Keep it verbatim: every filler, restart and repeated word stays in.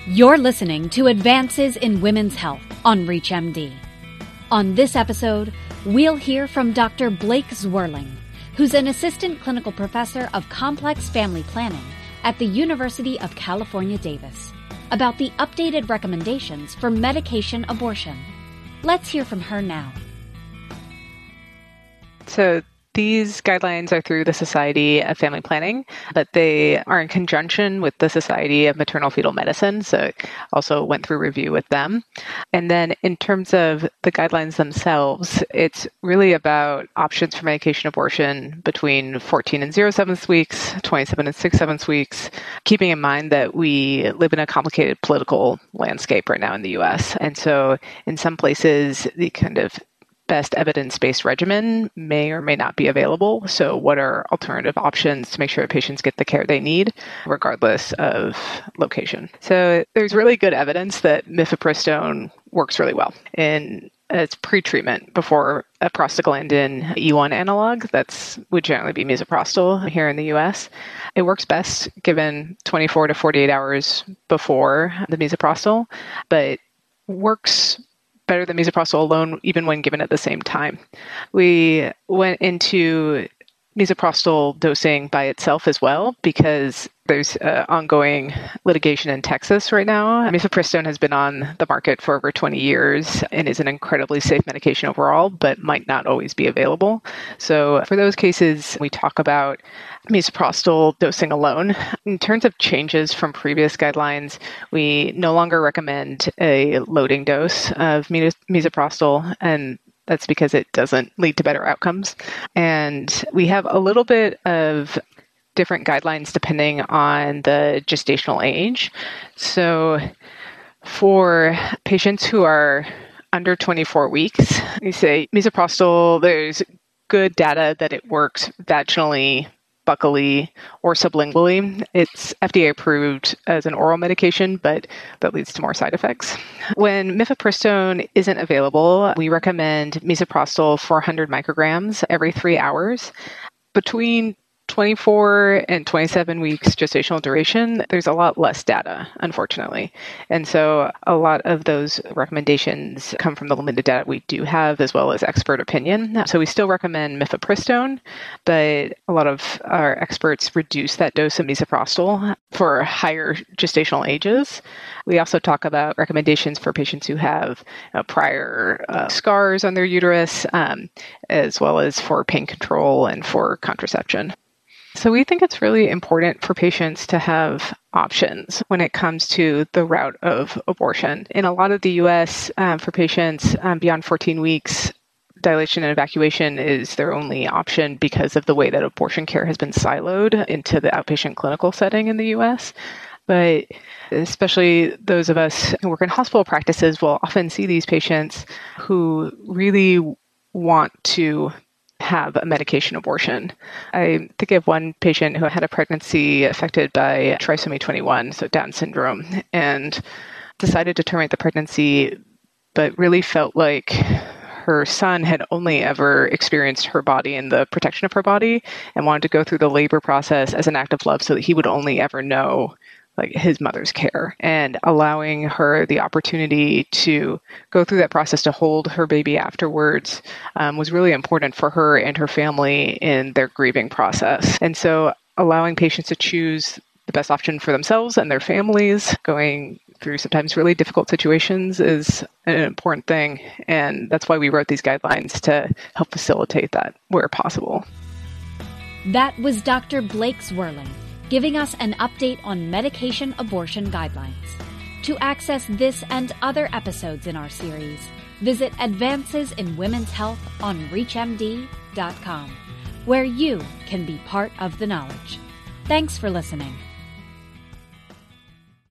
You're listening to Advances in Women's Health on ReachMD. On this episode, we'll hear from Doctor Blake Zwerling, who's an assistant clinical professor of complex family planning at the University of California, Davis, about the updated recommendations for medication abortion. Let's hear from her now. So these guidelines are through the Society of Family Planning, but they are in conjunction with the Society of Maternal Fetal Medicine, so it also went through review with them. And then in terms of the guidelines themselves, it's really about options for medication abortion between fourteen and zero sevenths weeks, twenty-seven and six sevenths weeks, keeping in mind that we live in a complicated political landscape right now in the U S. And so in some places, the kind of best evidence-based regimen may or may not be available. So what are alternative options to make sure that patients get the care they need, regardless of location? So there's really good evidence that mifepristone works really well in as pre-treatment before a prostaglandin E one analog. That's would generally be misoprostol here in the U S. It works best given twenty-four to forty-eight hours before the misoprostol, but works better than misoprostol alone, even when given at the same time. We went into misoprostol dosing by itself as well, because there's uh, ongoing litigation in Texas right now. Mifepristone has been on the market for over twenty years and is an incredibly safe medication overall, but might not always be available. So for those cases, we talk about misoprostol dosing alone. In terms of changes from previous guidelines, we no longer recommend a loading dose of mis- misoprostol, and that's because it doesn't lead to better outcomes. And we have a little bit of different guidelines depending on the gestational age. So for patients who are under twenty-four weeks, you say misoprostol, there's good data that it works vaginally, buccally, or sublingually. It's F D A approved as an oral medication, but that leads to more side effects. When mifepristone isn't available, we recommend misoprostol four hundred micrograms every three hours. Between twenty-four and twenty-seven weeks gestational duration, there's a lot less data, unfortunately. And so a lot of those recommendations come from the limited data we do have, as well as expert opinion. So we still recommend mifepristone, but a lot of our experts reduce that dose of misoprostol for higher gestational ages. We also talk about recommendations for patients who have you know, prior uh, scars on their uterus, um, as well as for pain control and for contraception. So we think it's really important for patients to have options when it comes to the route of abortion. In a lot of the U S, um, for patients um, beyond fourteen weeks, dilation and evacuation is their only option because of the way that abortion care has been siloed into the outpatient clinical setting in the U S. But especially those of us who work in hospital practices will often see these patients who really want to have a medication abortion. I think of one patient who had a pregnancy affected by trisomy twenty-one, so Down syndrome, and decided to terminate the pregnancy, but really felt like her son had only ever experienced her body and the protection of her body and wanted to go through the labor process as an act of love so that he would only ever know like his mother's care, and allowing her the opportunity to go through that process to hold her baby afterwards um, was really important for her and her family in their grieving process. And so allowing patients to choose the best option for themselves and their families going through sometimes really difficult situations is an important thing. And that's why we wrote these guidelines, to help facilitate that where possible. That was Doctor Blake Zwerling, giving us an update on medication abortion guidelines. To access this and other episodes in our series, visit Advances in Women's Health on reach M D dot com, where you can be part of the knowledge. Thanks for listening.